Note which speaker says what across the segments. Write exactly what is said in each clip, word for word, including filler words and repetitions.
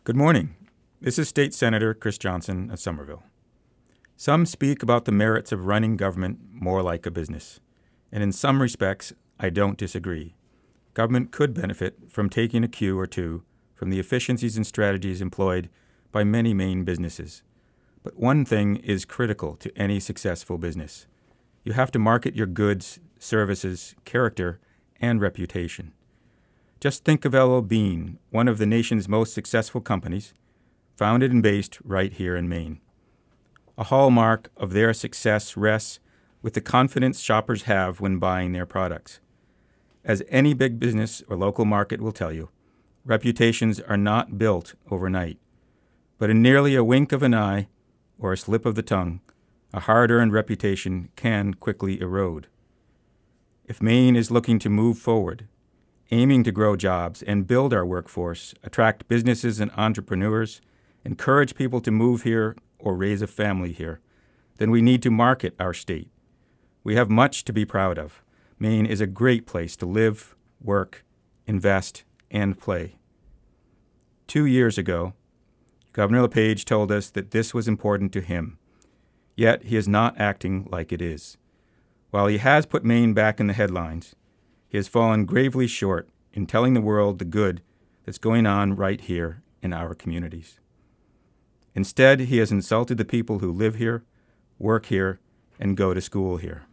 Speaker 1: Good morning. This is State Senator Chris Johnson of Somerville. Some speak about the merits of running government more like a business, and in some respects, I don't disagree. Government could benefit from taking a cue or two from the efficiencies and strategies employed by many Maine businesses. But one thing is critical to any successful business. You have to market your goods, services, character, and reputation. Just think of L L Bean, one of the nation's most successful companies, founded and based right here in Maine. A hallmark of their success rests with the confidence shoppers have when buying their products. As any big business or local market will tell you, reputations are not built overnight. But in nearly a wink of an eye or a slip of the tongue, a hard-earned reputation can quickly erode. If Maine is looking to move forward, aiming to grow jobs and build our workforce, attract businesses and entrepreneurs, encourage people to move here or raise a family here, then we need to market our state. We have much to be proud of. Maine is a great place to live, work, invest, and play. Two years ago, Governor LePage told us that this was important to him, yet he is not acting like it is. While he has put Maine back in the headlines, he has fallen gravely short in telling the world the good that's going on right here in our communities. Instead, he has insulted the people who live here, work here, and go to school here.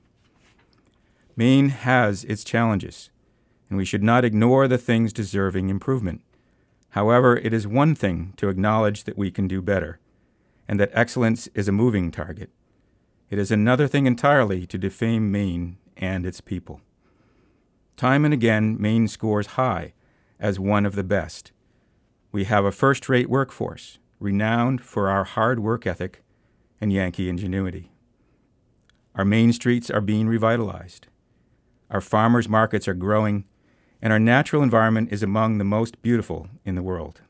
Speaker 1: Maine has its challenges, and we should not ignore the things deserving improvement. However, it is one thing to acknowledge that we can do better, and that excellence is a moving target. It is another thing entirely to defame Maine and its people. Time and again, Maine scores high as one of the best. We have a first-rate workforce, renowned for our hard work ethic and Yankee ingenuity. Our main streets are being revitalized. Our farmers' markets are growing, and our natural environment is among the most beautiful in the world.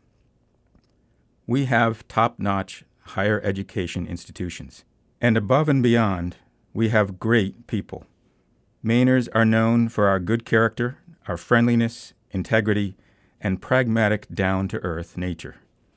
Speaker 1: We have top-notch higher education institutions. And above and beyond, we have great people. Mainers are known for our good character, our friendliness, integrity, and pragmatic, down-to-earth nature.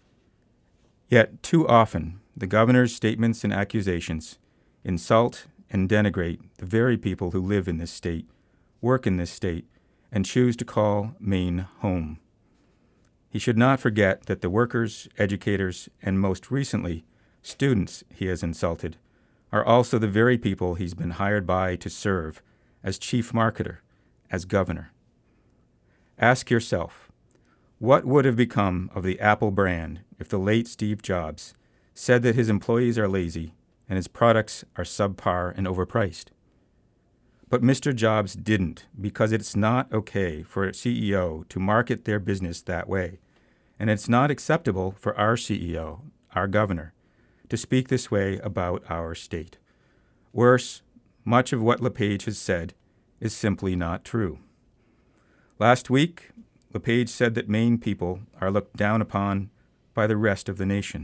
Speaker 1: Yet, too often, the governor's statements and accusations insult and denigrate the very people who live in this state, work in this state, and choose to call Maine home. He should not forget that the workers, educators, and most recently, students he has insulted are also the very people he's been hired by to serve as chief marketer, as governor. Ask yourself, what would have become of the Apple brand if the late Steve Jobs said that his employees are lazy and his products are subpar and overpriced? But Mister Jobs didn't, because it's not okay for a C E O to market their business that way, and it's not acceptable for our C E O, our governor, to speak this way about our state. Worse, much of what LePage has said is simply not true. Last week, LePage said that Maine people are looked down upon by the rest of the nation.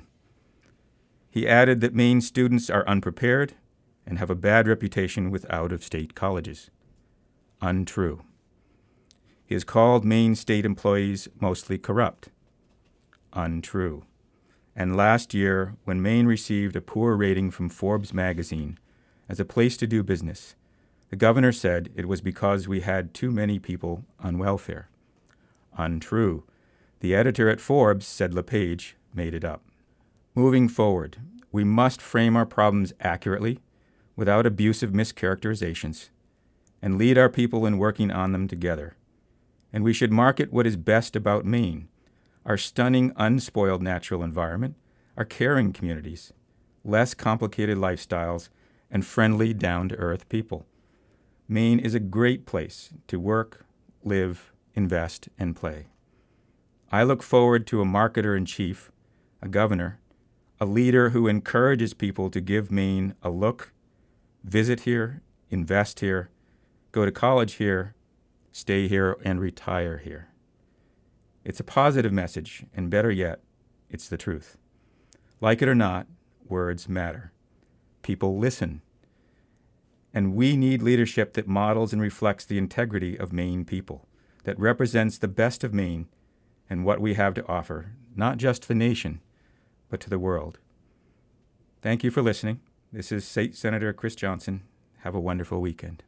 Speaker 1: He added that Maine students are unprepared and have a bad reputation with out-of-state colleges. Untrue. He has called Maine state employees mostly corrupt. Untrue. And last year, when Maine received a poor rating from Forbes magazine as a place to do business, the governor said it was because we had too many people on welfare. Untrue. The editor at Forbes said LePage made it up. Moving forward, we must frame our problems accurately, without abusive mischaracterizations, and lead our people in working on them together. And we should market what is best about Maine, our stunning, unspoiled natural environment, our caring communities, less complicated lifestyles, and friendly, down-to-earth people. Maine is a great place to work, live, invest, and play. I look forward to a marketer-in-chief, a governor, a leader who encourages people to give Maine a look, visit here, invest here, go to college here, stay here, and retire here. It's a positive message, and better yet, it's the truth. Like it or not, words matter. People listen. And we need leadership that models and reflects the integrity of Maine people, that represents the best of Maine and what we have to offer not just the nation, but to the world. Thank you for listening. This is State Senator Chris Johnson. Have a wonderful weekend.